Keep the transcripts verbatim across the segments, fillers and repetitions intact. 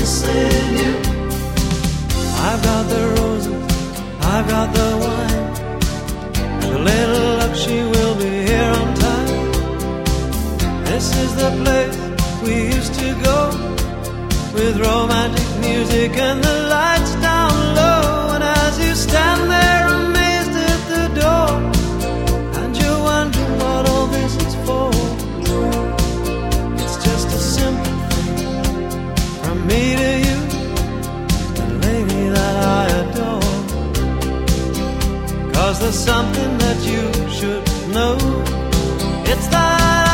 missing you. I've got the roses, I've got the wine, and a little luck she will be here on time. This is the place we used to go, with romantic music and the lights down low. And as you stand there amazed at the door, and you're wondering what all this is for, it's just a simple thing from me to you, the lady that I adore. 'Cause there's something that you should know, it's that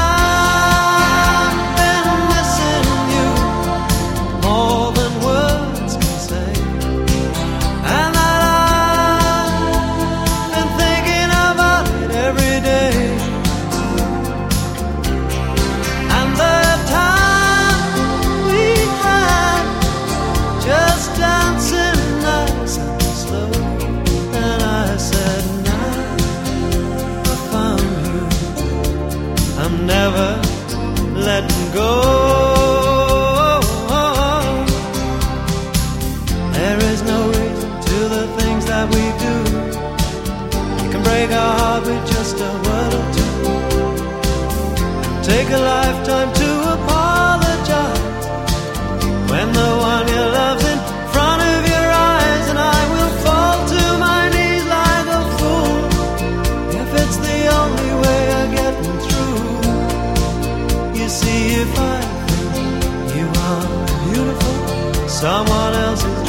never letting go. There is no reason to the things that we do. We can break our heart with just a word or two. Take a lifetime to apologize when the one you love's in front of your eyes. And I will fall to my knees like a fool if it's the only way of getting through. You see, if I think you are beautiful, someone else is